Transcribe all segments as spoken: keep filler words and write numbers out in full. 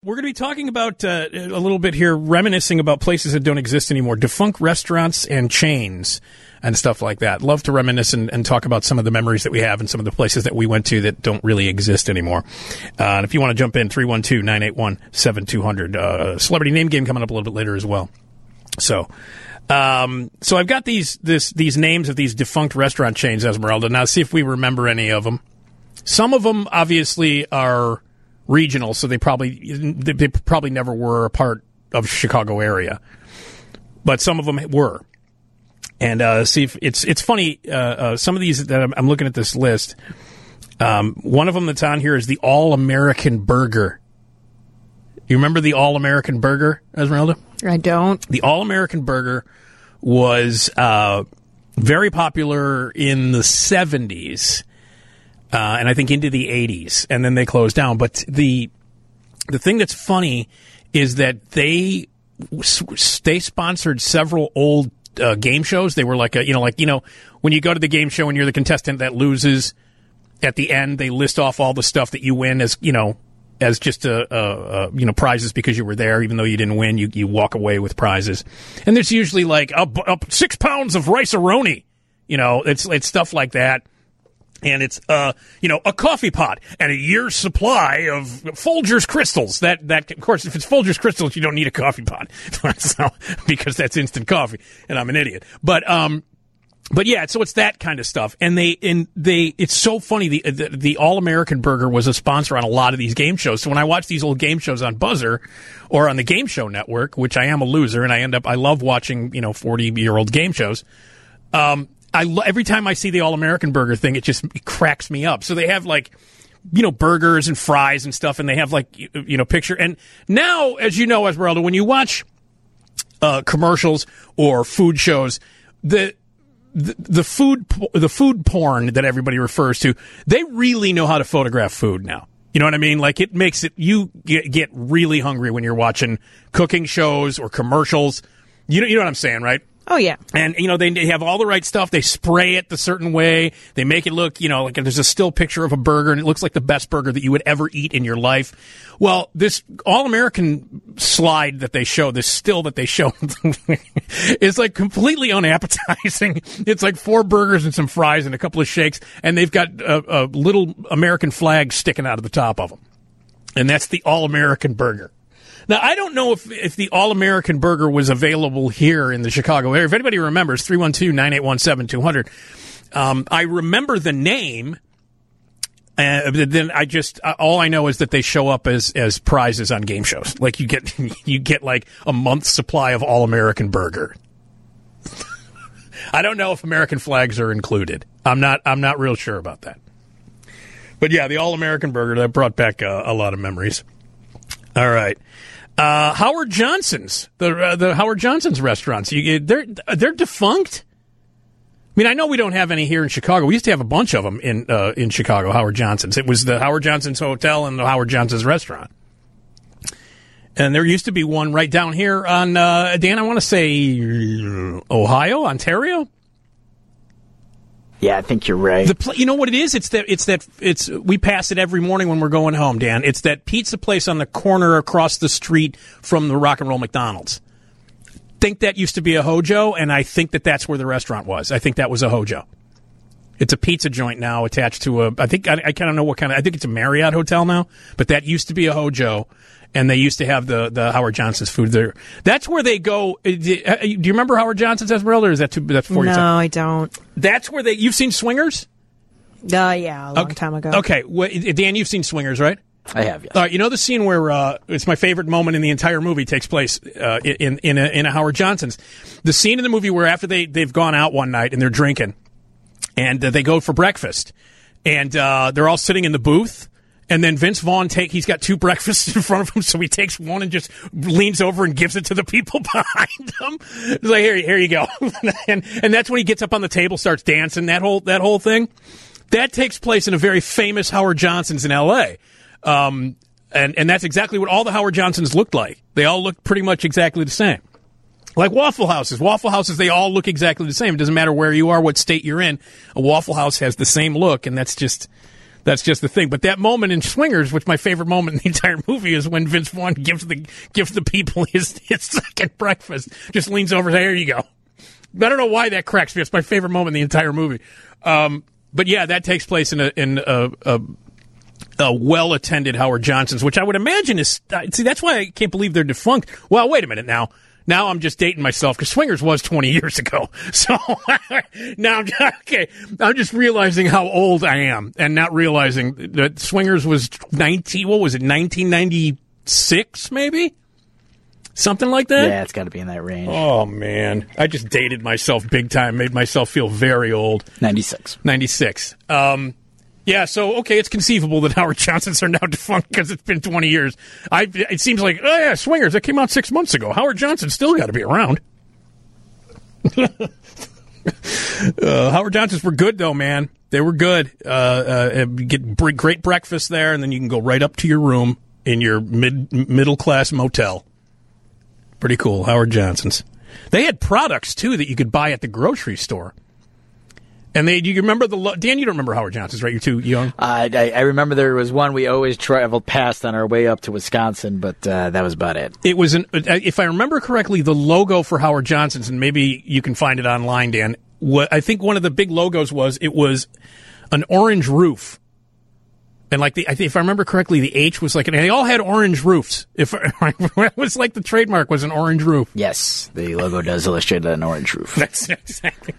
we're going to be talking about uh, a little bit here, reminiscing about places that don't exist anymore, defunct restaurants and chains and stuff like that. Love to reminisce and, and talk about some of the memories that we have and some of the places that we went to that don't really exist anymore. Uh, and if you want to jump in, three one two, nine eight one, seven two zero zero. Uh, celebrity name game coming up a little bit later as well. So, um, so I've got these this these names of these defunct restaurant chains, Esmeralda. Now, see if we remember any of them. Some of them obviously are regional, so they probably they probably never were a part of Chicago area, but some of them were. And uh, see if it's it's funny. Uh, uh, some of these that I'm, I'm looking at this list. Um, one of them that's on here is the All American Burger. You remember the All American Burger, Esmeralda? I don't. The All American Burger was uh, very popular in the seventies, uh, and I think into the eighties, and then they closed down. But the the thing that's funny is that they they sponsored several old uh, game shows. They were like a you know like you know when you go to the game show and you're the contestant that loses. At the end, they list off all the stuff that you win as you know. As just a, a, a you know prizes because you were there, even though you didn't win, you you walk away with prizes, and there's usually like a, a six pounds of rice-a-roni, you know, it's it's stuff like that, and it's uh you know a coffee pot and a year's supply of Folgers crystals. That that of course, if it's Folgers crystals, you don't need a coffee pot, so, because that's instant coffee, and I'm an idiot. But um. But yeah, so it's that kind of stuff, and they and they. It's so funny. The the, the All American Burger was a sponsor on a lot of these game shows. So when I watch these old game shows on Buzzer or on the Game Show Network, which I am a loser, and I end up I love watching you know forty year old game shows. Um, I lo- every time I see the All American Burger thing, it just it cracks me up. So they have like you know burgers and fries and stuff, and they have like you, you know picture. And now, as you know, Esmeralda, when you watch uh, commercials or food shows, the The, the food the food porn that everybody refers to, they really know how to photograph food now. You know what I mean? Like, it makes it, you get, get really hungry when you're watching cooking shows or commercials. You know, you know what I'm saying, right? Oh, yeah. And, you know, they, they have all the right stuff. They spray it the certain way. They make it look, you know, like there's a still picture of a burger, and it looks like the best burger that you would ever eat in your life. Well, this All-American slide that they show, this still that they show, is like completely unappetizing. It's like four burgers and some fries and a couple of shakes, and they've got a, a little American flag sticking out of the top of them. And that's the All-American Burger. Now, I don't know if, if the All-American Burger was available here in the Chicago area. If anybody remembers, three one two, nine eight one, seven two zero zero. Um, I remember the name, uh, but then I just, uh, all I know is that they show up as, as prizes on game shows. Like, you get, you get like a month's supply of All-American Burger. I don't know if American flags are included. I'm not, I'm not real sure about that. But yeah, the All-American Burger, that brought back uh, a lot of memories. All right. Uh, Howard Johnson's, the uh, the Howard Johnson's restaurants, you, they're they're defunct. I mean, I know we don't have any here in Chicago. We used to have a bunch of them in uh, in Chicago, Howard Johnson's. It was the Howard Johnson's Hotel and the Howard Johnson's Restaurant. And there used to be one right down here on, uh, Dan, I want to say Ohio, Ontario? Yeah, I think you're right. The pl- you know what it is? It's that it's that it's we pass it every morning when we're going home, Dan. It's that pizza place on the corner across the street from the Rock and Roll McDonald's. Think that used to be a Hojo, and I think that that's where the restaurant was. I think that was a Hojo. It's a pizza joint now attached to a. I think I, I kind of know what kind of. I think it's a Marriott hotel now, but that used to be a Hojo. And they used to have the, the Howard Johnson's food there. That's where they go. Do you remember Howard Johnson's, Esmeralda, or is that too, that's before no, your time? No, I don't. That's where they, you've seen Swingers? Uh, yeah, a long okay. time ago. Okay. Well, Dan, you've seen Swingers, right? I have, yes. All right, you know the scene where uh, it's my favorite moment in the entire movie takes place uh, in, in, a, in a Howard Johnson's. The scene in the movie where after they, they've gone out one night and they're drinking, and uh, they go for breakfast, and uh, they're all sitting in the booth. And then Vince Vaughn take he's got two breakfasts in front of him, so he takes one and just leans over and gives it to the people behind him. He's like, here, here you go. and and that's when he gets up on the table, starts dancing. That whole that whole thing, that takes place in a very famous Howard Johnson's in L A. Um, and and that's exactly what all the Howard Johnsons looked like. They all looked pretty much exactly the same. Like Waffle Houses. Waffle Houses, they all look exactly the same. It doesn't matter where you are, what state you're in. A Waffle House has the same look, and that's just That's just the thing. But that moment in Swingers, which my favorite moment in the entire movie, is when Vince Vaughn gives the gives the people his, his second breakfast. Just leans over and says, here you go. I don't know why that cracks me. It's my favorite moment in the entire movie. Um, but yeah, that takes place in a in a, a, a well-attended Howard Johnson's, which I would imagine is... See, that's why I can't believe they're defunct. Well, wait a minute now. Now I'm just dating myself because Swingers was twenty years ago. So now I'm just, okay. I'm just realizing how old I am and not realizing that Swingers was nineteen. What was it? nineteen ninety-six, maybe something like that. Yeah, it's got to be in that range. Oh man, I just dated myself big time. Made myself feel very old. ninety-six. ninety-six. Um, Yeah, so, okay, it's conceivable that Howard Johnson's are now defunct because it's been twenty years. I, it seems like, oh, yeah, Swingers, that came out six months ago. Howard Johnson's still got to be around. uh, Howard Johnson's were good, though, man. They were good. Uh, uh, you get great breakfast there, and then you can go right up to your room in your mid middle-class motel. Pretty cool, Howard Johnson's. They had products, too, that you could buy at the grocery store. And they, do you remember the, lo- Dan, you don't remember Howard Johnson's, right? You're too young. Uh, I, I remember there was one we always traveled past on our way up to Wisconsin, but uh, that was about it. It was, an, if I remember correctly, the logo for Howard Johnson's, and maybe you can find it online, Dan, what, I think one of the big logos was, it was an orange roof. And like the, I think if I remember correctly, the H was like, and they all had orange roofs. If it was like the trademark was an orange roof. Yes, the logo does illustrate an orange roof. That's exactly.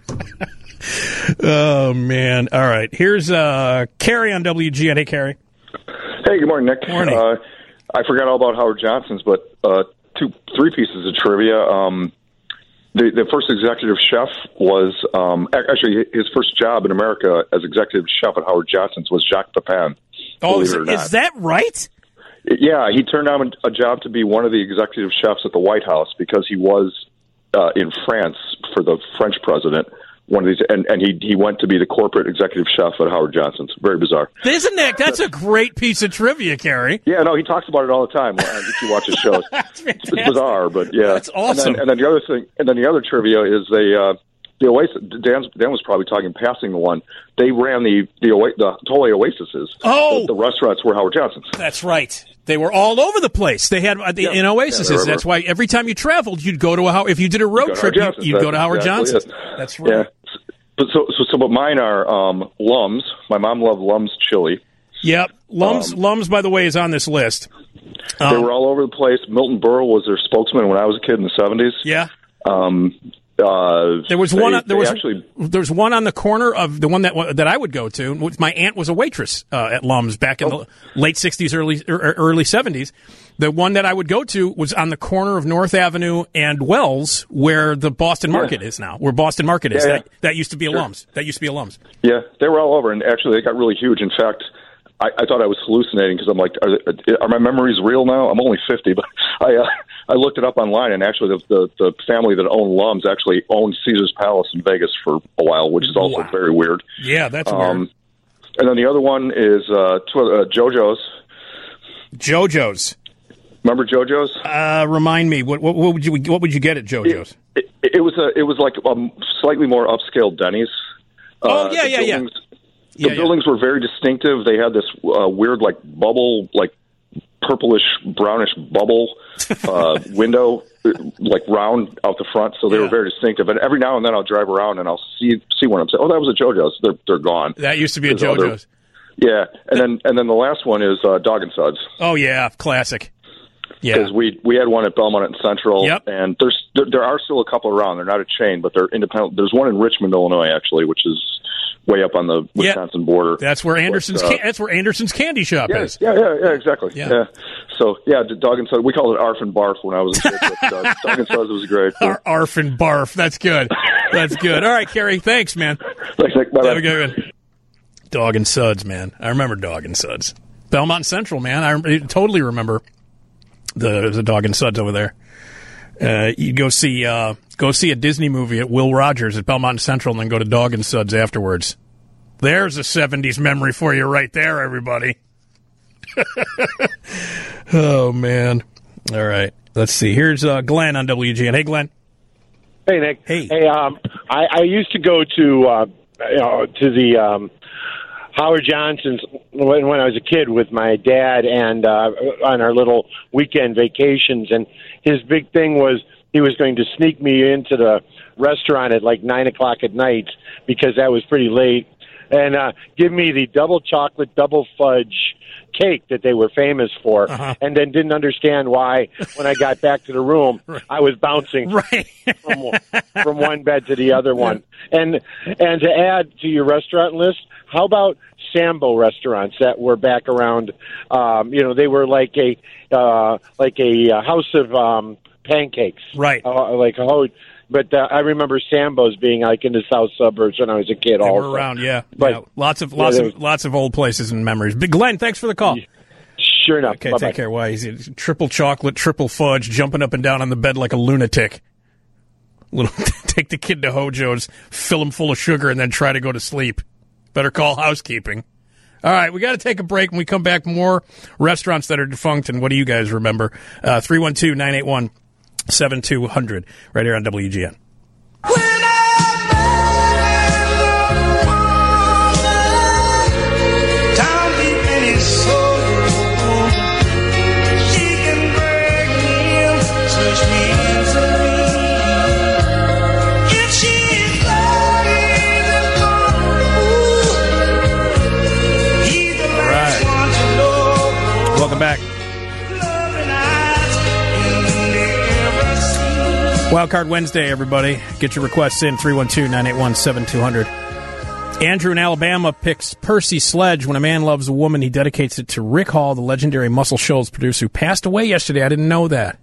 Oh man! All right, here's uh, Carrie on W G N. Hey, Carrie. Hey, good morning, Nick. Morning. Uh, I forgot all about Howard Johnson's, but uh, two, three pieces of trivia. Um, the the first executive chef was um, actually his first job in America as executive chef at Howard Johnson's was Jacques Pepin. Oh, is, is that right? Yeah, he turned down a job to be one of the executive chefs at the White House because he was uh, in France for the French president. One of these, and, and he he went to be the corporate executive chef at Howard Johnson's. Very bizarre, isn't that? That's a great piece of trivia, Carrie. Yeah, no, he talks about it all the time if you watch his shows. It's bizarre, but yeah, that's awesome. And then, and then the other thing, and then the other trivia is they uh, the Oasis. Dan, Dan was probably talking passing the one. They ran the the the Tole Oasises. Oh, the, the restaurants were Howard Johnson's. That's right. They were all over the place. They had uh, the, yeah. in Oasis. Yeah, that's why every time you traveled, you'd go to a How- if you did a road you trip, you, you'd go to Howard exactly Johnson's. It. That's right. Yeah. But so, so, so, but mine are um, Lums. My mom loved Lums chili. Yep, Lums. Um, Lums, by the way, is on this list. Um, they were all over the place. Milton Berle was their spokesman when I was a kid in the seventies. Yeah. Um, uh, there was they, one. There was actually. There was one on the corner of the one that that I would go to. Which my aunt was a waitress uh, at Lums back in oh. the late sixties, early early seventies. The one that I would go to was on the corner of North Avenue and Wells, where the Boston Market yeah. is now. Where Boston Market is. Yeah, yeah. That, that used to be a sure. Lums. That used to be a Lums. Yeah, they were all over, and actually they got really huge. In fact, I, I thought I was hallucinating because I'm like, are, are my memories real now? I'm only fifty, but I uh, I looked it up online, and actually the, the the family that owned Lums actually owned Caesar's Palace in Vegas for a while, which is also wow. very weird. Yeah, that's um, weird. And then the other one is uh, tw- uh, JoJo's. JoJo's. Remember JoJo's? Uh, remind me, what, what, what would you what would you get at JoJo's? It, it, it was a it was like a slightly more upscale Denny's. Oh uh, yeah, yeah, yeah. The yeah, buildings yeah. were very distinctive. They had this uh, weird, like bubble, like purplish brownish bubble uh, window, like round out the front. So they yeah. were very distinctive. And every now and then I'll drive around and I'll see see one. I'm saying, oh, that was a JoJo's. They're they're gone. That used to be a There's JoJo's. Other, yeah, and then and then the last one is uh, Dog and Suds. Oh yeah, classic. Yeah, because we we had one at Belmont and Central, yep. and there's there, there are still a couple around. They're not a chain, but they're independent. There's one in Richmond, Illinois, actually, which is way up on the Wisconsin yep. border. That's where Anderson's but, uh, can- that's where Anderson's Candy Shop yeah, is. Yeah, yeah, yeah, exactly. Yeah. yeah. So yeah, the Dog and Suds. We called it Arf and Barf when I was a kid. But, uh, Dog and Suds was great. Ar- Arf and Barf. That's good. That's good. All right, Kerry. Thanks, man. Thanks, Nick. Bye. Have a good one. Dog and Suds, man. I remember Dog and Suds. Belmont Central, man. I, I totally remember the the Dog and Suds over there. Uh, you go see uh, go see a Disney movie at Will Rogers at Belmont Central, and then go to Dog and Suds afterwards. There's a seventies memory for you right there, everybody. Oh man! All right, let's see. Here's uh, Glenn on W G N. Hey, Glenn. Hey, Nick. Hey. Hey. Um, I, I used to go to uh, you know to the um, Howard Johnson's when, when I was a kid with my dad and uh, on our little weekend vacations. And his big thing was he was going to sneak me into the restaurant at like nine o'clock at night because that was pretty late, and uh, give me the double chocolate, double fudge cake that they were famous for, uh-huh. and then didn't understand why when I got back to the room right. I was bouncing right. from, from one bed to the other one. And and to add to your restaurant list, how about Sambo restaurants that were back around? Um, you know, they were like a uh, like a house of um, pancakes, right? Uh, like oh. But uh, I remember Sambo's being like in the south suburbs when I was a kid. They also were around, yeah. But, yeah. Lots of lots yeah, of lots of old places and memories. But Glenn, thanks for the call. Sure enough. Okay, Bye-bye. take care. Why he's triple chocolate, triple fudge, jumping up and down on the bed like a lunatic. Little take the kid to Hojo's, fill him full of sugar, and then try to go to sleep. Better call housekeeping. All right, we got to take a break. When we come back, more restaurants that are defunct, and what do you guys remember? Uh, three one two, nine eight one, seven two zero zero, right here on W G N. Welcome back. Wildcard Wednesday, everybody. Get your requests in, three one two, nine eight one, seven two zero zero. Andrew in Alabama picks Percy Sledge. When a man loves a woman, he dedicates it to Rick Hall, the legendary Muscle Shoals producer who passed away yesterday. I didn't know that.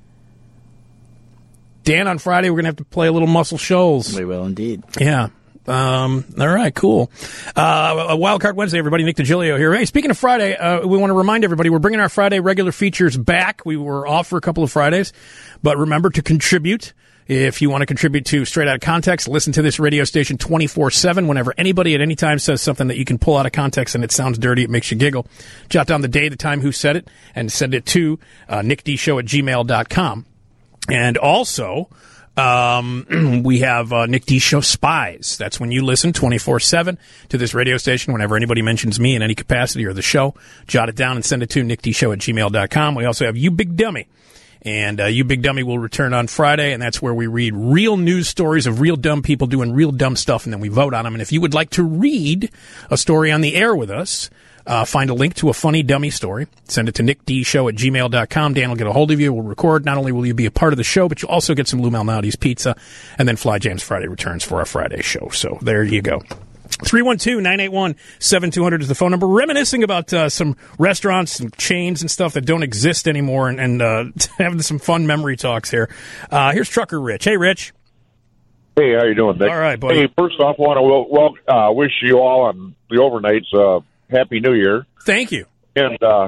Dan, on Friday, we're going to have to play a little Muscle Shoals. We will indeed. Yeah. Um, all right, cool. Uh, Wildcard Wednesday, everybody. Nick DiGilio here. Hey, speaking of Friday, uh, we want to remind everybody we're bringing our Friday regular features back. We were off for a couple of Fridays, but remember to contribute. If you want to contribute to Straight Out of Context, listen to this radio station twenty-four seven. Whenever anybody at any time says something that you can pull out of context and it sounds dirty, it makes you giggle, jot down the day, the time, who said it, and send it to uh, nickdshow at gmail dot com. And also, Um, we have uh, Nick D Show Spies. That's when you listen twenty-four seven to this radio station. Whenever anybody mentions me in any capacity or the show, jot it down and send it to nickdshow at gmail dot com. We also have You Big Dummy. And uh, You Big Dummy will return on Friday, and that's where we read real news stories of real dumb people doing real dumb stuff, and then we vote on them. And if you would like to read a story on the air with us, Uh, find a link to a funny dummy story. Send it to nickdshow at gmail dot com. Dan will get a hold of you. We'll record. Not only will you be a part of the show, but you'll also get some Lou Malnati's pizza. And then Fly James Friday returns for our Friday show. So there you go. three one two, nine eight one, seven two zero zero is the phone number. Reminiscing about uh, some restaurants and chains and stuff that don't exist anymore, and, and uh, having some fun memory talks here. Uh, here's Trucker Rich. Hey, Rich. Hey, how you doing, Nick? All right, buddy. Hey, first off, I want to well, well, uh, wish you all on the overnights uh, Happy New Year. Thank you. And uh,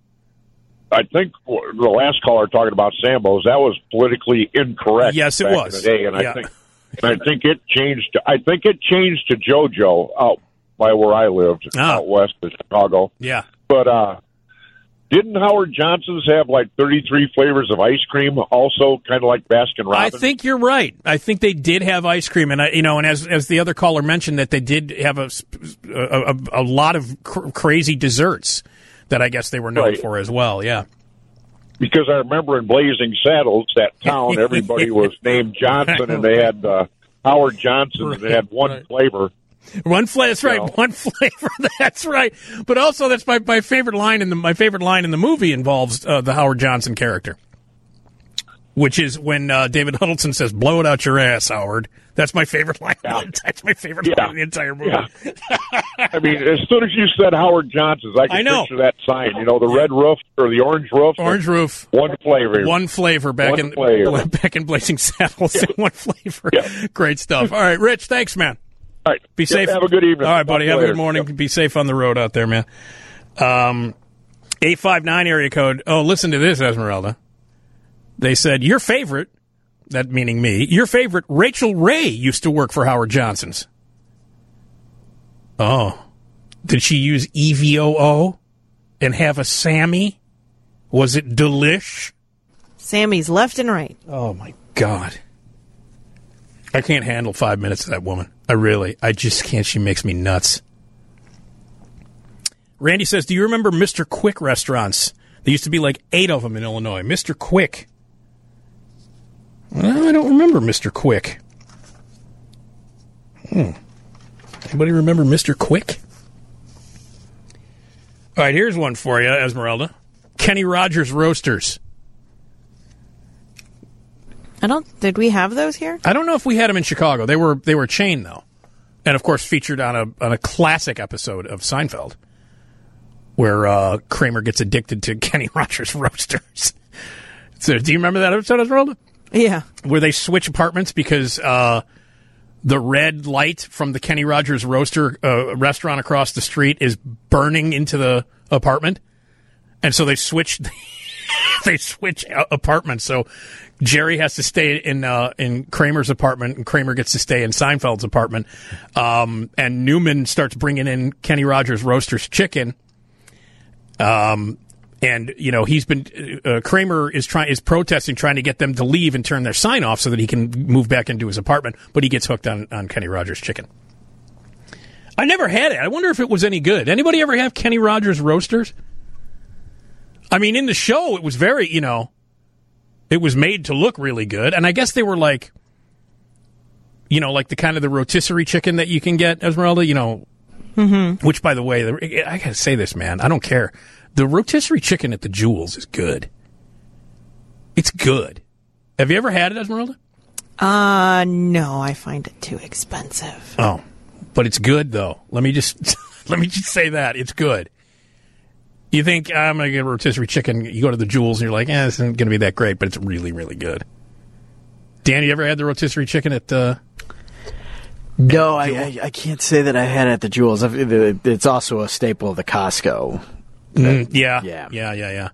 I think the last caller talking about Sambo's, that was politically incorrect. Yes, it back was. In the day, and yeah. I think and I think it changed. I think it changed to JoJo out by where I lived, oh. out west of Chicago. Yeah. But uh, didn't Howard Johnson's have like thirty-three flavors of ice cream, also kind of like Baskin Robbins? I think you're right. I think they did have ice cream, and I, you know, and as as the other caller mentioned, that they did have a a, a, a lot of cr- crazy desserts that I guess they were known right. for as well. Yeah. Because I remember in Blazing Saddles, that town, everybody was named Johnson, and they had uh, Howard Johnson, and they had one right. flavor. One flavor. That's right. You know. One flavor. That's right. But also, that's my, my favorite line in the my favorite line in the movie involves uh, the Howard Johnson character, which is when uh, David Huddleston says, "Blow it out your ass, Howard." That's my favorite line. Yeah. That's my favorite yeah. line in the entire movie. Yeah. I mean, as soon as you said Howard Johnson's, I can I know. picture that sign. You know, the red roof or the orange roof. Orange roof. One flavor. One flavor back One in flavor. back in Blazing Saddles. Yeah. One flavor. Yeah. Great stuff. All right, Rich. Thanks, man. All right. Be Yep, safe. have a good evening. All right, buddy. Talk Have a later. good morning. Yep. Be safe on the road out there, man. Um, eight five nine area code. Oh, listen to this, Esmeralda. They said, your favorite, that meaning me, your favorite, Rachel Ray, used to work for Howard Johnson's. Oh. Did she use E V O O and have a Sammy? Was it delish? Sammy's left and right. Oh, my God. I can't handle five minutes of that woman. I really, I just can't. She makes me nuts. Randy says, do you remember Mister Quick restaurants? There used to be like eight of them in Illinois. Mister Quick. Well, I don't remember Mister Quick. Hmm. Anybody remember Mister Quick? All right, here's one for you, Esmeralda. Kenny Rogers Roasters. I don't. Did we have those here? I don't know if we had them in Chicago. They were they were a chain though, and of course featured on a on a classic episode of Seinfeld, where uh, Kramer gets addicted to Kenny Rogers Roasters. So, do you remember that episode, Esmeralda? Yeah. Where they switch apartments because uh, the red light from the Kenny Rogers Roaster uh, restaurant across the street is burning into the apartment, and so they switch. They switch apartments. So Jerry has to stay in uh, in Kramer's apartment, and Kramer gets to stay in Seinfeld's apartment. Um, and Newman starts bringing in Kenny Rogers Roasters chicken. Um, and you know he's been uh, Kramer is trying is protesting, trying to get them to leave and turn their sign off so that he can move back into his apartment. But he gets hooked on on Kenny Rogers chicken. I never had it. I wonder if it was any good. Anybody ever have Kenny Rogers Roasters? I mean, in the show, it was very, you know, it was made to look really good. And I guess they were like, you know, like the kind of the rotisserie chicken that you can get, Esmeralda, you know, mm-hmm. Which, by the way, the, I got to say this, man, I don't care. The rotisserie chicken at the Jewels is good. It's good. Have you ever had it, Esmeralda? Uh, no, I find it too expensive. Oh, but it's good, though. Let me just, let me just say that. It's good. You think, I'm going to get a rotisserie chicken, you go to the Jewels, and you're like, eh, this isn't going to be that great, but it's really, really good. Dan, you ever had the rotisserie chicken at... Uh, no, I, I I can't say that I had it at the Jewels. It's also a staple of the Costco. Mm, yeah, yeah, yeah, yeah, yeah.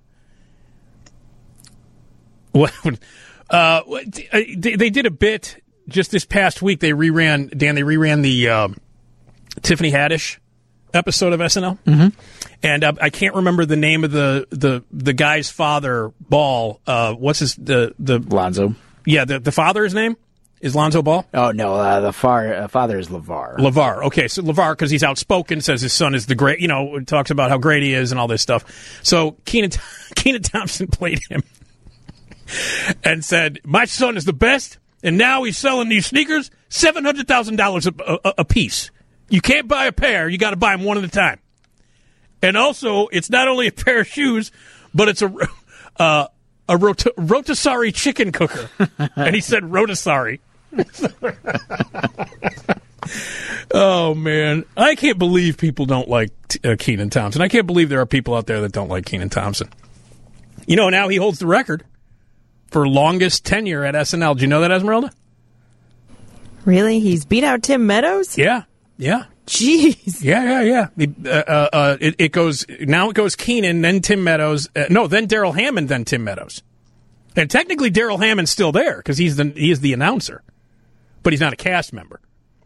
What? Uh, they, they did a bit just this past week. They reran, Dan, they reran the um, Tiffany Haddish episode of S N L. Mm-hmm. And uh, I can't remember the name of the, the, the guy's father, Ball. Uh, what's his the the Lonzo? Yeah, the the father's name is Lonzo Ball. Oh no, uh, the far, uh, father is LeVar. LeVar. Okay, so LeVar, because he's outspoken, says his son is the great. You know, talks about how great he is and all this stuff. So Kenan Kenan Thompson played him and said, "My son is the best, and now he's selling these sneakers seven hundred thousand dollars a piece. You can't buy a pair; you got to buy them one at a time." And also, it's not only a pair of shoes, but it's a uh, a rot- rotisserie chicken cooker. And he said rotisserie. Oh, man. I can't believe people don't like uh, Kenan Thompson. I can't believe there are people out there that don't like Kenan Thompson. You know, now he holds the record for longest tenure at S N L. Did you know that, Esmeralda? Really? He's beat out Tim Meadows? Yeah, yeah. Jeez. Yeah, yeah, yeah. Uh, uh, uh, it, it goes now. It goes Kenan, then Tim Meadows. Uh, no, then Daryl Hammond, then Tim Meadows. And technically, Daryl Hammond's still there because he's the he is the announcer, but he's not a cast member.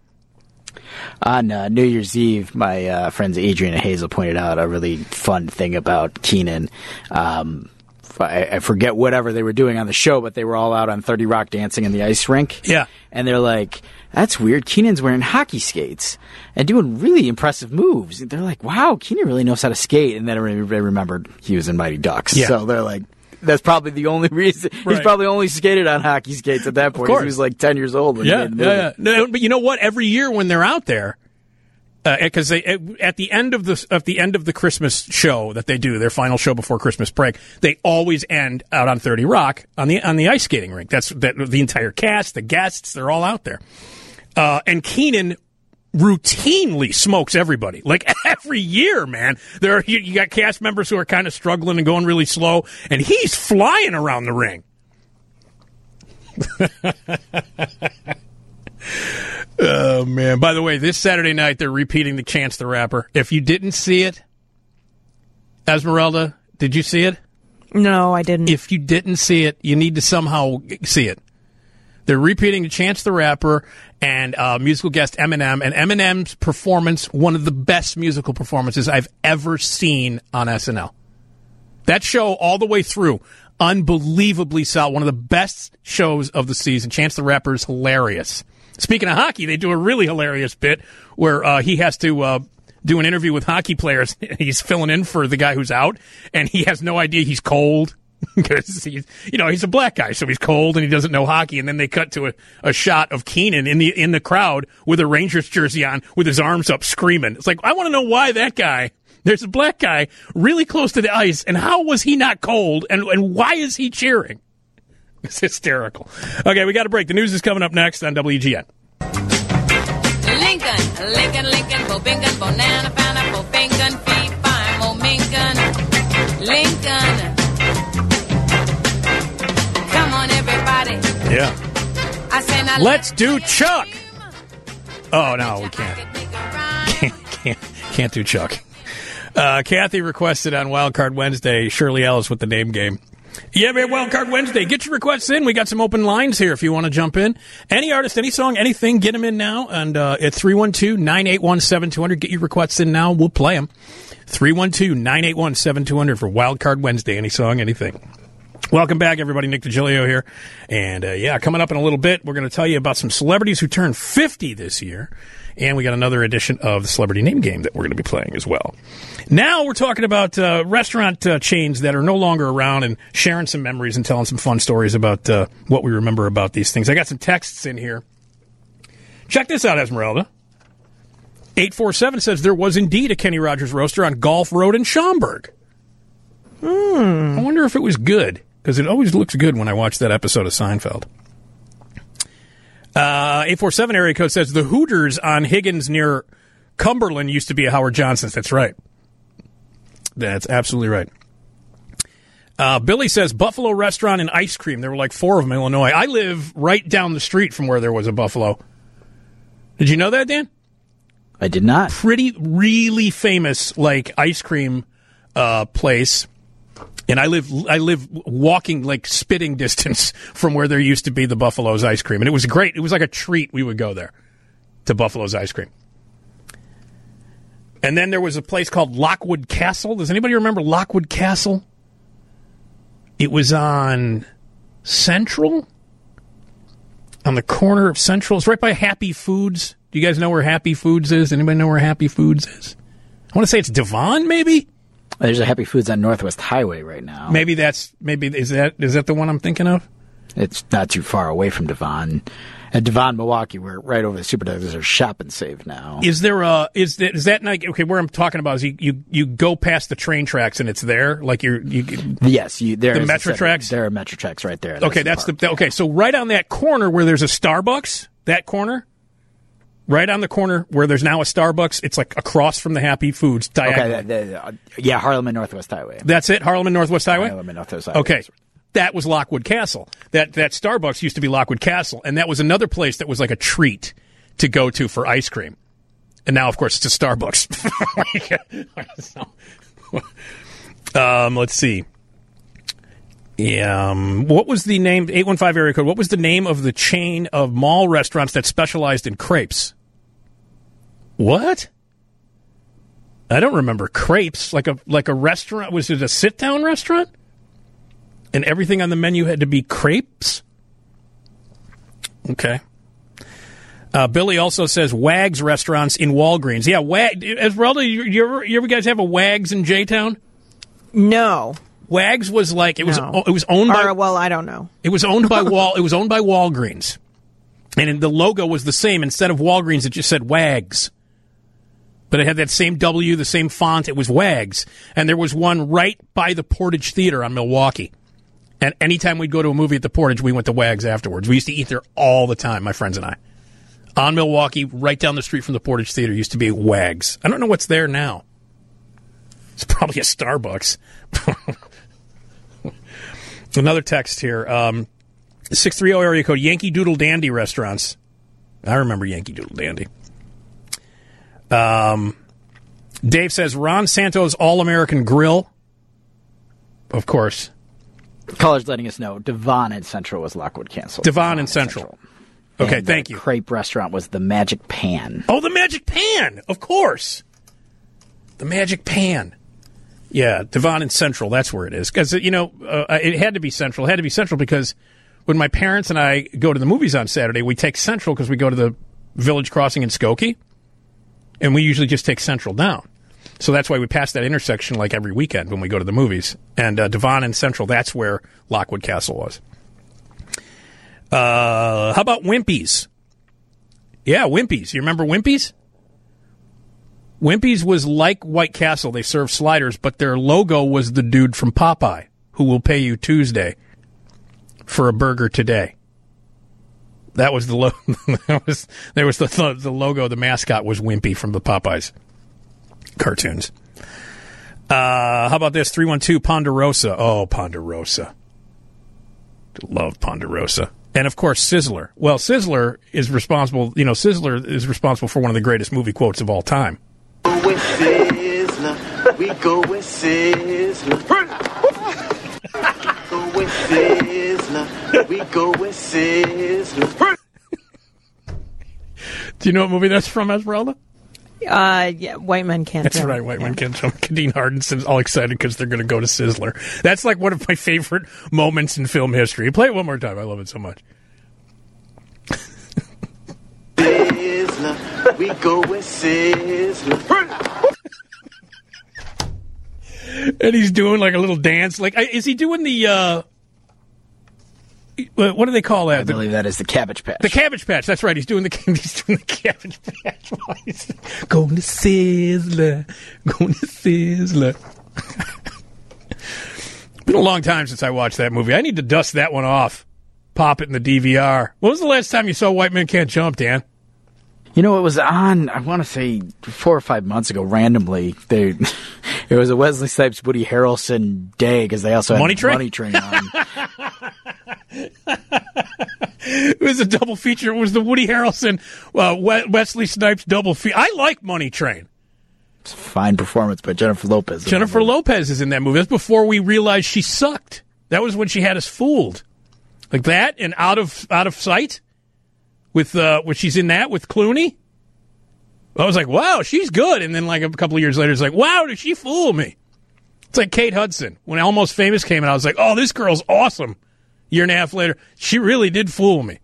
On uh, New Year's Eve, my uh, friends Adrian and Hazel pointed out a really fun thing about Kenan. Um, I, I forget whatever they were doing on the show, but they were all out on thirty Rock dancing in the ice rink. Yeah. And they're like, that's weird. Kenan's wearing hockey skates and doing really impressive moves. They're like, wow, Kenan really knows how to skate. And then they remembered he was in Mighty Ducks. Yeah. So they're like, that's probably the only reason. Right. He's probably only skated on hockey skates at that point. He was like ten years old when yeah, he made the yeah, yeah. No, but you know what? Every year when they're out there, because uh, they at the end of the at the end of the Christmas show that they do, their final show before Christmas break, they always end out on thirty Rock on the on the ice skating rink. That's that, the entire cast, the guests, they're all out there. Uh, and Kenan routinely smokes everybody, like every year, man. There are, you, you got cast members who are kind of struggling and going really slow, and he's flying around the ring. Oh, man. By the way, this Saturday night, they're repeating the Chance the Rapper. If you didn't see it, Esmeralda, did you see it? No, I didn't. If you didn't see it, you need to somehow see it. They're repeating the Chance the Rapper and uh, musical guest Eminem. And Eminem's performance, one of the best musical performances I've ever seen on S N L. That show all the way through, unbelievably solid. One of the best shows of the season. Chance the Rapper is hilarious. Speaking of hockey, they do a really hilarious bit where uh, he has to uh, do an interview with hockey players. He's filling in for the guy who's out, and he has no idea he's cold. Because he's, you know, he's a black guy, so he's cold and he doesn't know hockey. And then they cut to a, a shot of Keenan in the in the crowd with a Rangers jersey on, with his arms up, screaming. It's like, I want to know why that guy. There's a black guy really close to the ice, and how was he not cold? And and why is he cheering? It's hysterical. Okay, we got a break. The news is coming up next on W G N. Lincoln, Lincoln, Lincoln, Bobingan, Bonana, Fana, Bobingan, Fee, Fine, Momingan, Lincoln. Come on, everybody. Yeah. I say now Let's do Chuck. Oh, no, we can't. Can't, can't, can't do Chuck. Uh, Kathy requested on Wildcard Wednesday, Shirley Ellis with the name game. Yeah, man, Wildcard Wednesday. Get your requests in. We got some open lines here if you want to jump in. Any artist, any song, anything, get them in now. And uh, at three one two, nine eight one, seven two zero zero, get your requests in now. We'll play them. three one two, nine eight one, seven two zero zero for Wildcard Wednesday. Any song, anything. Welcome back, everybody. Nick DiGilio here. And, uh, yeah, coming up in a little bit, we're going to tell you about some celebrities who turned fifty this year. And we got another edition of the Celebrity Name Game that we're going to be playing as well. Now we're talking about uh, restaurant uh, chains that are no longer around and sharing some memories and telling some fun stories about uh, what we remember about these things. I got some texts in here. Check this out, Esmeralda. eight four seven says there was indeed a Kenny Rogers Roaster on Golf Road in Schaumburg. Hmm. I wonder if it was good, because it always looks good when I watch that episode of Seinfeld. Uh, eight four seven area code says the Hooters on Higgins near Cumberland used to be a Howard Johnson's. That's right. That's absolutely right. Uh, Billy says Buffalo Restaurant and Ice Cream. There were like four of them in Illinois. I live right down the street from where there was a Buffalo. Did you know that, Dan? I did not. Pretty, really famous, like, ice cream uh, place. And I live, I live walking, like, spitting distance from where there used to be the Buffalo's Ice Cream. And it was great. It was like a treat. We would go there to Buffalo's Ice Cream. And then there was a place called Lockwood Castle. Does anybody remember Lockwood Castle? It was on Central, on the corner of Central. It's right by Happy Foods. Do you guys know where Happy Foods is? Anybody know where Happy Foods is? I want to say it's Devon, maybe? There's a Happy Foods on Northwest Highway right now. Maybe that's, maybe, is that, is that the one I'm thinking of? It's not too far away from Devon. At Devon, Milwaukee, we're right over the Superdome. There's a Shop and Save now. Is there a, is that, is that like, okay, where I'm talking about is you, you, you go past the train tracks and it's there? Like you're, you, yes, you, there the is Metro a set, tracks? There are Metro tracks right there. Okay, that's the, the, okay, so right on that corner where there's a Starbucks, that corner, right on the corner where there's now a Starbucks, it's like across from the Happy Foods diagonal. Okay, the, the, uh, yeah, Harlem and Northwest Highway. That's it, Harlem and Northwest Highway? Harlem and Northwest Highway. Okay. That was Lockwood Castle. That that Starbucks used to be Lockwood Castle, and that was another place that was like a treat to go to for ice cream. And now, of course, it's a Starbucks. um, let's see. Yeah, um, what was the name, eight one five area code, what was the name of the chain of mall restaurants that specialized in crepes? What? I don't remember crepes. Like a like a restaurant? Was it a sit-down restaurant? And everything on the menu had to be crepes? Okay. Uh, Billy also says Wags restaurants in Walgreens. Yeah, Wag. Esmeralda, you, you, ever, you ever guys have a Wags in J-Town? No. Wags was like it was. No. It was owned by. Or, well, I don't know. It was owned by Wal. It was owned by Walgreens, and the logo was the same. Instead of Walgreens, it just said Wags. But it had that same W, the same font. It was Wags, and there was one right by the Portage Theater on Milwaukee. And anytime we'd go to a movie at the Portage, we went to Wags afterwards. We used to eat there all the time, my friends and I. On Milwaukee, right down the street from the Portage Theater, used to be Wags. I don't know what's there now. It's probably a Starbucks. Another text here. Um, six three zero area code, Yankee Doodle Dandy restaurants. I remember Yankee Doodle Dandy. Um, Dave says Ron Santo's All-American Grill. Of course. Caller's letting us know Devon and Central was Lockwood Castle. Devon and Central. Central. Okay, and thank the you. Crepe restaurant was the Magic Pan. Oh, the Magic Pan, of course. The Magic Pan. Yeah, Devon and Central, that's where it is. Because, you know, uh, it had to be Central. It had to be Central because when my parents and I go to the movies on Saturday, we take Central because we go to the Village Crossing in Skokie. and we usually just take Central down. So that's why we pass that intersection like every weekend when we go to the movies. And uh, Devon and Central, that's where Lockwood Castle was. Uh, how about Wimpy's? Yeah, Wimpy's. You remember Wimpy's? Wimpy's was like White Castle. They served sliders, but their logo was the dude from Popeye, who will pay you Tuesday for a burger today. That was the lo- that was there was the th- the logo. The mascot was Wimpy from the Popeyes cartoons. Uh, how about this? three one two Ponderosa. Oh, Ponderosa. Love Ponderosa. And, of course, Sizzler. Well, Sizzler is responsible, you know, Sizzler is responsible for one of the greatest movie quotes of all time. Go with Sizzler. We go with Sizzler. Go with Sizzler. We go with Sizzler. Do you know what movie that's from, Esmeralda? Uh, yeah, White Men Can't That's Jump. right, White Men Can't Jump. Dean Hardison's all excited because they're going to go to Sizzler. That's like one of my favorite moments in film history. Play it one more time. I love it so much. Sizzler. We go with Sizzler. And he's doing like a little dance. Like, is he doing the, uh, what do they call that? I The- believe that is the Cabbage Patch. The Cabbage Patch, that's right. He's doing the he's doing the Cabbage Patch. Going to Sizzler, going to Sizzler. Been a long time since I watched that movie. I need to dust that one off. Pop it in the D V R. When was the last time you saw White Men Can't Jump, Dan? You know, it was on, I want to say, four or five months ago, randomly. They, it was a Wesley Snipes, Woody Harrelson day, because they also had Money Train? Money Train on. It was a double feature. It was the Woody Harrelson, uh, We- Wesley Snipes double feature. I like Money Train. It's a fine performance by Jennifer Lopez. Jennifer Lopez is in that movie. That's before we realized she sucked. That was when she had us fooled. Like that and Out of Out of Sight with uh when she's in that with Clooney. I was like, wow, she's good. And then like a couple of years later, it's like, wow, did she fool me? It's like Kate Hudson. When Almost Famous came out, I was like, oh, this girl's awesome. Year and a half later, she really did fool me.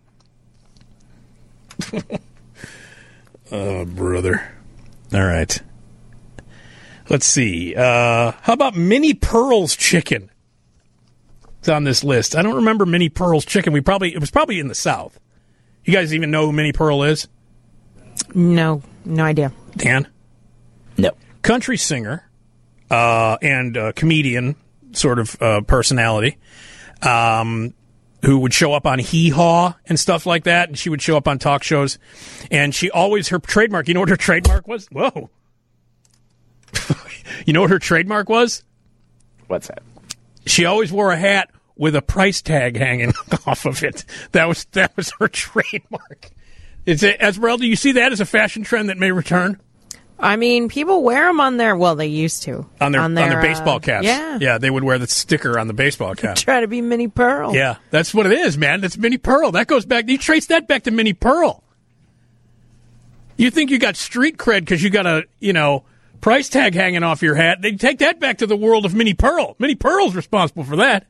Oh, brother. All right. Let's see. Uh, how about Minnie Pearl's chicken? It's on this list. I don't remember Minnie Pearl's chicken. We probably it was probably in the South. You guys even know who Minnie Pearl is? No, no idea. Dan? No. Country singer uh, and uh, comedian sort of uh, personality um, who would show up on Hee Haw and stuff like that. And she would show up on talk shows. And she always, her trademark, you know what her trademark was? Whoa. You know what her trademark was? What's that? She always wore a hat with a price tag hanging off of it. That was that was her trademark. Is it, Esmeralda, do you see that as a fashion trend that may return? I mean, people wear them on their, well, they used to. On their, on their, baseball uh, caps. Yeah. Yeah, they would wear the sticker on the baseball cap. Try to be Minnie Pearl. Yeah, that's what it is, man. That's Minnie Pearl. That goes back, you trace that back to Minnie Pearl. You think you got street cred because you got a, you know, price tag hanging off your hat. They take that back to the world of Minnie Pearl. Minnie Pearl's responsible for that.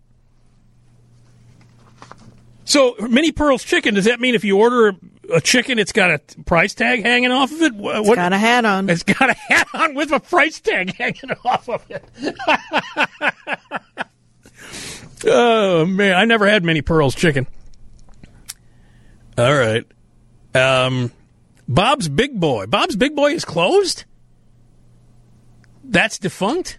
So, Minnie Pearl's chicken, does that mean if you order a chicken, it's got a price tag hanging off of it? What, It's got a hat on. It's got a hat on with a price tag hanging off of it. Oh, man. I never had Minnie Pearl's chicken. All right. Um, Bob's Big Boy. Bob's Big Boy is closed? That's defunct?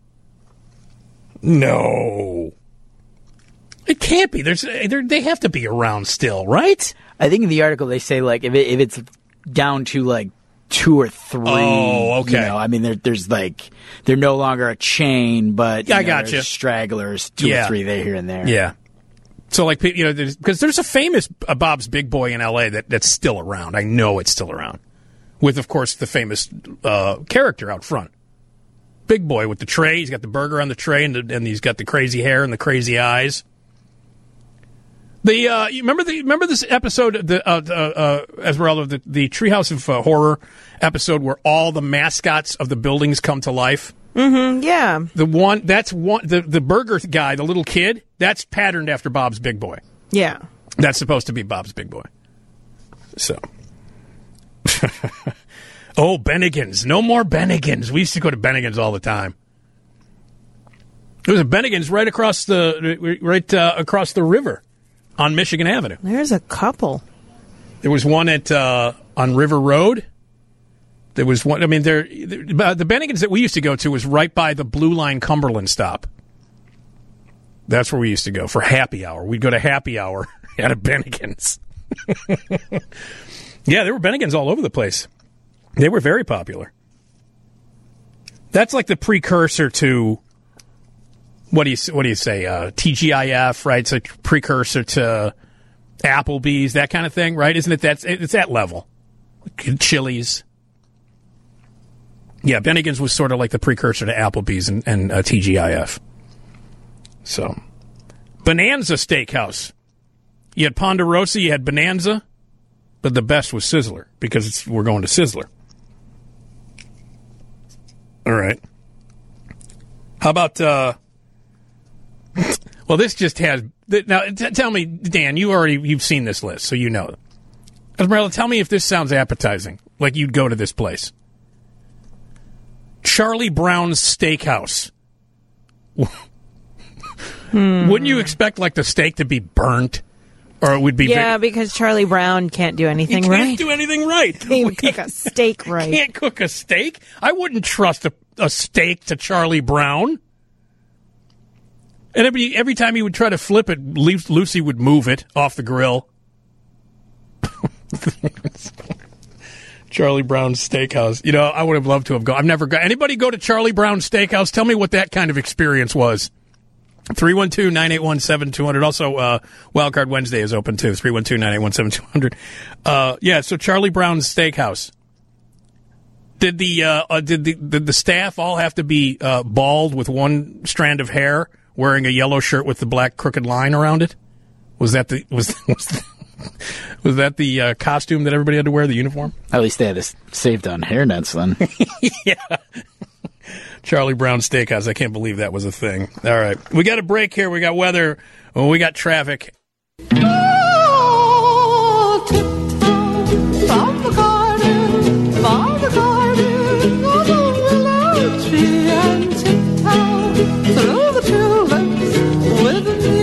No. It can't be. There's, they have to be around still, right? I think in the article they say, like, if, it, if it's down to, like, two or three. Oh, okay. You know, I mean, there, there's, like, they're no longer a chain, but you I know, gotcha. there's stragglers, two Yeah. or three there, here and there. Yeah. So, like, you know, because there's, there's a famous uh, Bob's Big Boy in L A that, that's still around. I know it's still around. With, of course, the famous uh, character out front. Big Boy with the tray. He's got the burger on the tray, and, the, and he's got the crazy hair and the crazy eyes. The uh, you remember the remember this episode, the uh, uh, uh, Esmeralda, the, the Treehouse of uh, Horror episode where all the mascots of the buildings come to life. Mm-hmm, yeah. The one that's one the the burger guy, the little kid, that's patterned after Bob's Big Boy. Yeah. That's supposed to be Bob's Big Boy. So, Oh, Bennigan's. No more Bennigan's. We used to go to Bennigan's all the time. There was a Bennigan's right across the right uh, across the river on Michigan Avenue. There's a couple. There was one at uh, on River Road. There was one. I mean, there the Bennigan's that we used to go to was right by the Blue Line Cumberland stop. That's where we used to go for happy hour. We'd go to happy hour at a Bennigan's. Yeah, there were Bennigan's all over the place. They were very popular. That's like the precursor to. What do you what do you say? Uh, T G I F, right? It's a precursor to Applebee's, that kind of thing, right? Isn't it? That's it's that level. Chili's. Yeah, Bennigan's was sort of like the precursor to Applebee's and, and uh, T G I F. So, Bonanza Steakhouse. You had Ponderosa, you had Bonanza, but the best was Sizzler because it's, we're going to Sizzler. All right. How about? Uh, well, this just has. Now, t- tell me, Dan. You already you've seen this list, so you know. Esmeralda, tell me if this sounds appetizing. Like you'd go to this place. Charlie Brown's Steakhouse. Hmm. Wouldn't you expect like the steak to be burnt, or it would be? Yeah, very, because Charlie Brown can't do anything he can't right. do anything right. Can't cook a steak right. Can't cook a steak. I wouldn't trust a, a steak to Charlie Brown. And every every time he would try to flip it, Lucy would move it off the grill. Charlie Brown's Steakhouse. You know, I would have loved to have gone. I've never got anybody go to Charlie Brown's Steakhouse. Tell me what that kind of experience was. three one two, nine eight one, seven two zero zero. Also, uh, Wildcard Wednesday is open, too. three one two, nine eight one, seven two zero zero. Uh, yeah, so Charlie Brown's Steakhouse. Did the uh, uh, did the did the staff all have to be uh, bald with one strand of hair, wearing a yellow shirt with the black crooked line around it? Was that the was was, the, was that the uh, costume that everybody had to wear, the uniform? At least they had it saved on hairnets then. Yeah. Charlie Brown Steakhouse. I can't believe that was a thing. All right. We got a break here. We got weather. Oh, we got traffic. Oh, tiptoe from the garden, from the garden, along the large tree, and tiptoe through the tulips with me.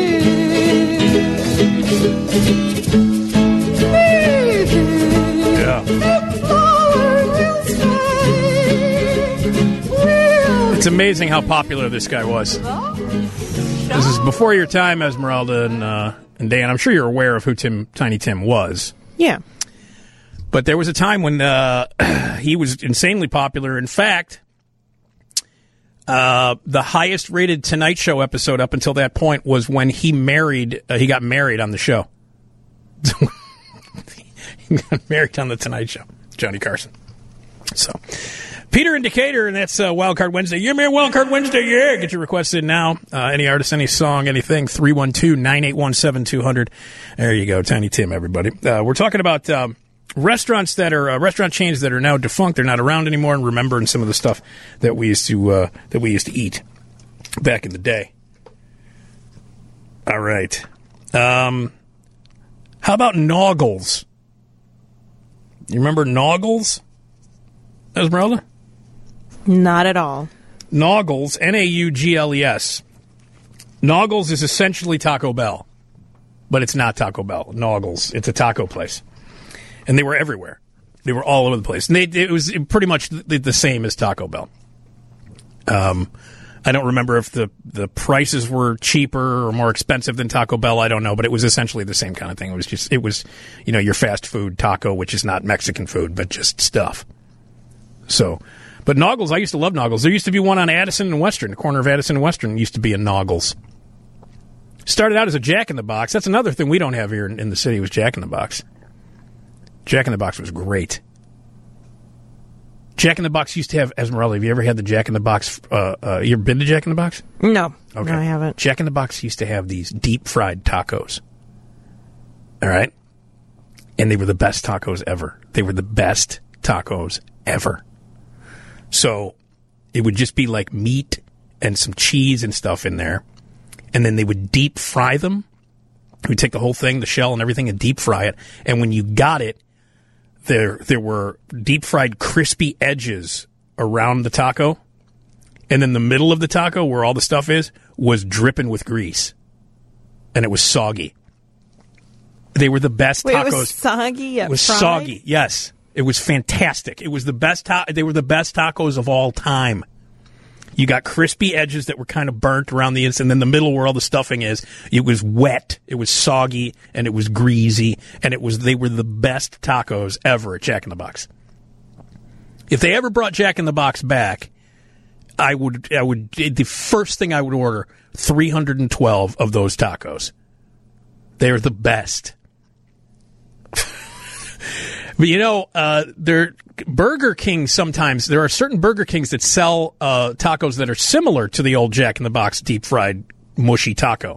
Yeah. The flower will stay. Will It's amazing how popular this guy was. This is before your time, Esmeralda and, uh, and Dan. I'm sure you're aware of who Tim Tiny Tim was. Yeah. But there was a time when uh, he was insanely popular. In fact, uh, the highest rated Tonight Show episode up until that point was when he married. Uh, he got married on the show. He got married on the Tonight Show, Johnny Carson. So, Peter and Decatur, and that's uh, Wildcard Wednesday. Yeah, man, Wildcard Wednesday, yeah. Get your requests in now. Uh, any artist, any song, anything. three one two, nine eight one, seven two zero zero. There you go, Tiny Tim, everybody. Uh, we're talking about um, restaurants that are, uh, restaurant chains that are now defunct. They're not around anymore, and remembering some of the stuff that we used to, uh, that we used to eat back in the day. All right. Um, how about Noggles? You remember Noggles, Esmeralda? Not at all. Noggles, N A U G L E S. Noggles is essentially Taco Bell, but it's not Taco Bell. Noggles, it's a taco place. And they were everywhere. They were all over the place. And they, it was pretty much the, the same as Taco Bell. Um, I don't remember if the, the prices were cheaper or more expensive than Taco Bell. I don't know, but it was essentially the same kind of thing. It was just, it was, you know, your fast food taco, which is not Mexican food, but just stuff. So, but Noggles, I used to love Noggles. There used to be one on Addison and Western, the corner of Addison and Western used to be a Noggles. Started out as a Jack in the Box. That's another thing we don't have here in, in the city was Jack in the Box. Jack in the Box was great. Jack in the Box used to have, Esmeralda, have you ever had the Jack in the Box? Uh, uh, you ever been to Jack in the Box? No. Okay. No, I haven't. Jack in the Box used to have these deep fried tacos. All right? And they were the best tacos ever. They were the best tacos ever. So it would just be like meat and some cheese and stuff in there. And then they would deep fry them. We'd take the whole thing, the shell and everything, and deep fry it. And when you got it, there there were deep fried crispy edges around the taco, and then the middle of the taco where all the stuff is was dripping with grease, and it was soggy. They were the best Wait, tacos. it was soggy. It was fried? soggy. Yes, it was fantastic. It was the best. Ta- they were the best tacos of all time. You got crispy edges that were kind of burnt around the inside, and then the middle where all the stuffing is, it was wet, it was soggy, and it was greasy, and it was they were the best tacos ever at Jack in the Box. If they ever brought Jack in the Box back, I would I would the first thing I would order three hundred twelve of those tacos. They're the best. But you know, uh, there Burger King sometimes there are certain Burger Kings that sell uh, tacos that are similar to the old Jack in the Box deep fried mushy taco.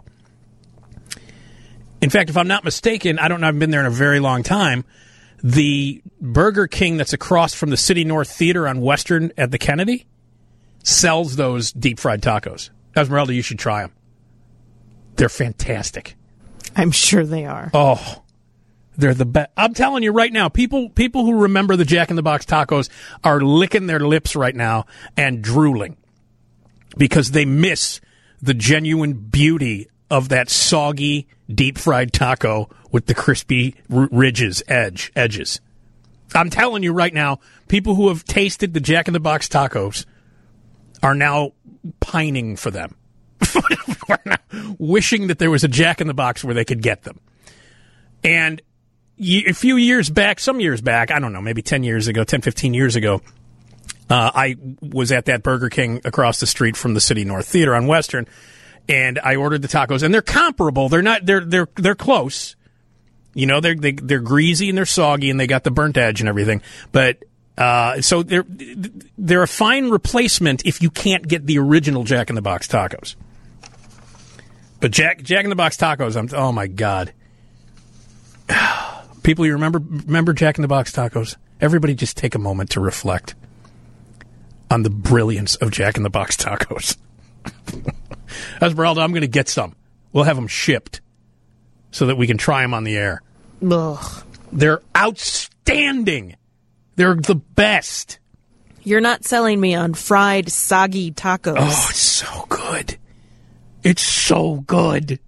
In fact, if I'm not mistaken, I don't know, I've been there in a very long time. The Burger King that's across from the City North Theater on Western at the Kennedy sells those deep fried tacos. Esmeralda, you should try them. They're fantastic. I'm sure they are. Oh. They're the best. I'm telling you right now, people people who remember the Jack in the Box tacos are licking their lips right now and drooling because they miss the genuine beauty of that soggy, deep-fried taco with the crispy r- ridges, edge, edges. I'm telling you right now, people who have tasted the Jack in the Box tacos are now pining for them. Wishing that there was a Jack in the Box where they could get them. And a few years back, some years back, I don't know, maybe ten years ago, ten, fifteen years ago, uh, I was at that Burger King across the street from the City North Theater on Western, and I ordered the tacos, and they're comparable. They're not, they're, they're, they're close. You know, they're, they, they're greasy and they're soggy and they got the burnt edge and everything. But, uh, so they're, they're a fine replacement if you can't get the original Jack in the Box tacos. But Jack, Jack in the Box tacos, I'm, oh my God. People, you remember remember Jack in the Box tacos? Everybody just take a moment to reflect on the brilliance of Jack in the Box tacos. Esmeralda, I'm going to get some. We'll have them shipped so that we can try them on the air. Ugh. They're outstanding. They're the best. You're not selling me on fried, soggy tacos. Oh, it's so good. It's so good.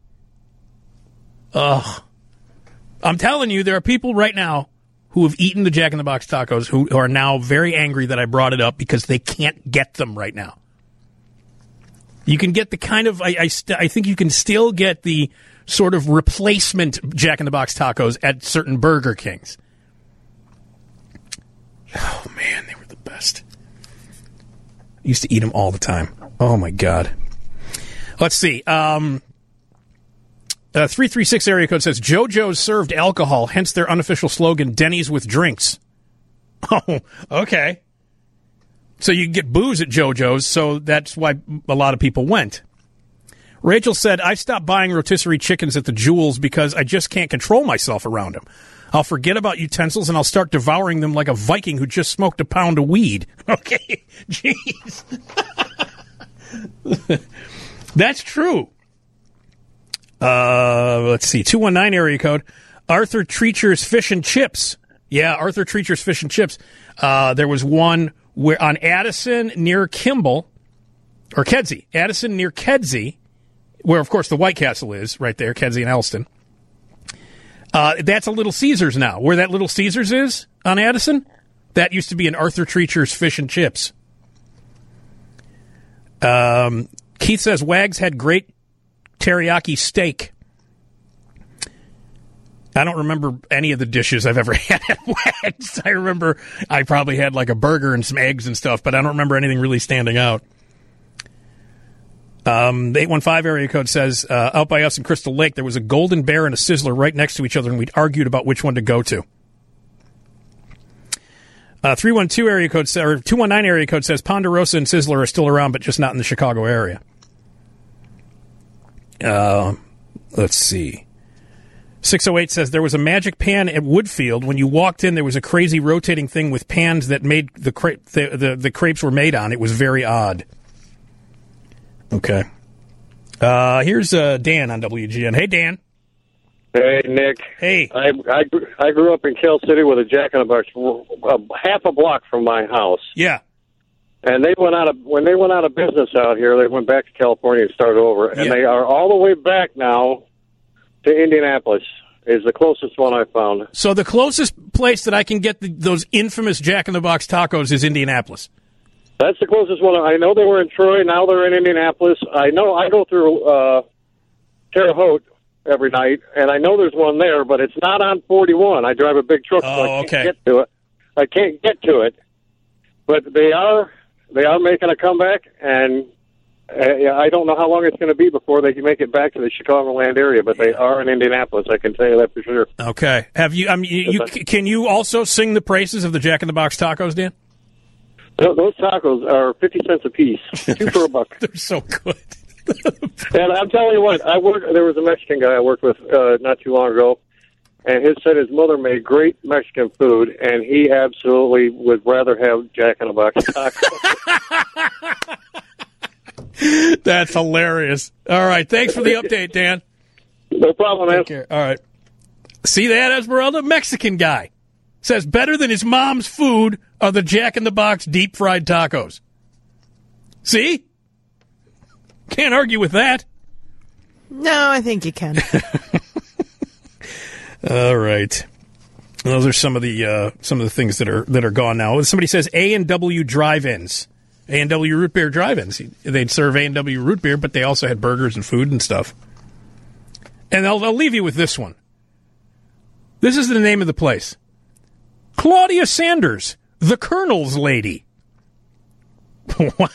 Ugh. I'm telling you, there are people right now who have eaten the Jack in the Box tacos who are now very angry that I brought it up because they can't get them right now. You can get the kind of, I, I, st- I think you can still get the sort of replacement Jack in the Box tacos at certain Burger Kings. Oh, man, they were the best. I used to eat them all the time. Oh, my God. Let's see. Um... Uh, three three six area code says, JoJo's served alcohol, hence their unofficial slogan, Denny's with drinks. Oh, okay. So you can get booze at JoJo's, so that's why a lot of people went. Rachel said, I stopped buying rotisserie chickens at the Jewels because I just can't control myself around them. I'll forget about utensils and I'll start devouring them like a Viking who just smoked a pound of weed. Okay, jeez. That's true. Uh, let's see, two one nine area code. Arthur Treacher's Fish and Chips. Yeah, Arthur Treacher's Fish and Chips. Uh, there was one where on Addison near Kimball, or Kedzie. Addison near Kedzie, where, of course, the White Castle is, right there, Kedzie and Elston. Uh, that's a Little Caesars now. Where that Little Caesars is on Addison, that used to be an Arthur Treacher's Fish and Chips. Um, Keith says Wags had great teriyaki steak. I don't remember any of the dishes I've ever had at Wags. I remember I probably had like a burger and some eggs and stuff, but I don't remember anything really standing out. Um, the eight one five area code says, uh, out by us in Crystal Lake, there was a Golden Bear and a Sizzler right next to each other, and we'd argued about which one to go to. Uh, three one two area code, or two one nine area code says, Ponderosa and Sizzler are still around, but just not in the Chicago area. Uh, let's see. six oh eight says there was a magic pan at Woodfield. When you walked in, there was a crazy rotating thing with pans that made the crepe, the, the, the crepes were made on. It was very odd. Okay. Uh, here's uh, Dan on W G N. Hey, Dan. Hey, Nick. Hey. I, I, I grew up in Cal City with a Jack in the Box uh, half a block from my house. Yeah. And they went out of when they went out of business out here. They went back to California and started over, and Yeah. they are all the way back now to Indianapolis. Is the closest one I found. So the closest place that I can get the, those infamous Jack in the Box tacos is Indianapolis. That's the closest one. I know they were in Troy. Now they're in Indianapolis. I know I go through uh, Terre Haute every night, and I know there's one there, but it's not on forty-one. I drive a big truck, so Oh, I can't okay. get to it. I can't get to it, but they are they are making a comeback, and uh, I don't know how long it's going to be before they can make it back to the Chicagoland area. But they are in Indianapolis. I can tell you that for sure. Okay. Have you? I mean, you, you can you also sing the praises of the Jack in the Box tacos, Dan? Th- Those tacos are fifty cents a piece, two for a buck. They're so good. And I'm telling you what, I worked. There was a Mexican guy I worked with uh, not too long ago, and his said his mother made great Mexican food, and he absolutely would rather have Jack in the Box tacos. That's hilarious. All right. Thanks for the update, Dan. No problem, man. Take care. All right. See that, Esmeralda? Mexican guy. Says better than his mom's food are the Jack in the Box deep fried tacos. See? Can't argue with that. No, I think you can. All right. Those are some of the uh, some of the things that are that are gone now. Somebody says A and W drive-ins. A and W root beer drive-ins. They'd serve A and W root beer, but they also had burgers and food and stuff. And I'll, I'll leave you with this one. This is the name of the place. Claudia Sanders, the Colonel's lady. What?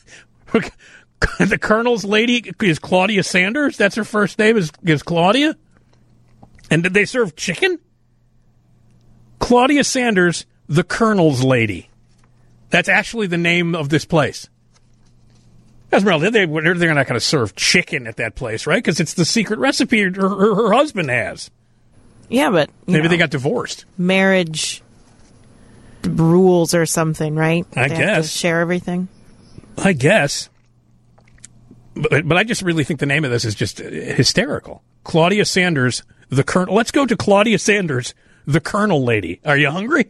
The Colonel's lady is Claudia Sanders? That's her first name is, is Claudia? And did they serve chicken? Claudia Sanders, the Colonel's lady. That's actually the name of this place. Esmeralda, they, they're not going to serve chicken at that place, right? Because it's the secret recipe her, her, her husband has. Yeah, but you Maybe know, they got divorced. Marriage rules or something, right? I They have to guess. share everything. I guess. But, but I just really think the name of this is just hysterical. Claudia Sanders, the Colonel. Let's go to Claudia Sanders, the Colonel lady. Are you hungry?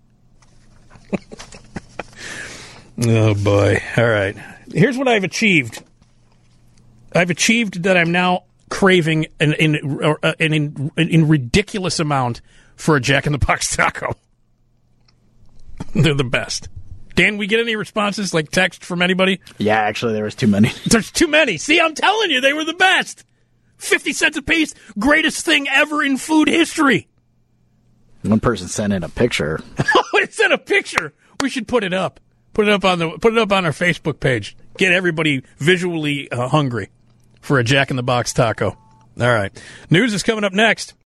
Oh, boy. All right. Here's what I've achieved. I've achieved that I'm now craving an, an, an, an, an ridiculous amount for a Jack in the Box taco. They're the best. Dan, we get any responses, like text from anybody? Yeah, actually, there was too many. There's too many. See, I'm telling you, they were the best. fifty cents a piece, greatest thing ever in food history. One person sent in a picture. Oh, it sent a picture. We should put it up. Put it up on the put it up on our Facebook page. Get everybody visually uh, hungry for a Jack in the Box taco. All right. News is coming up next.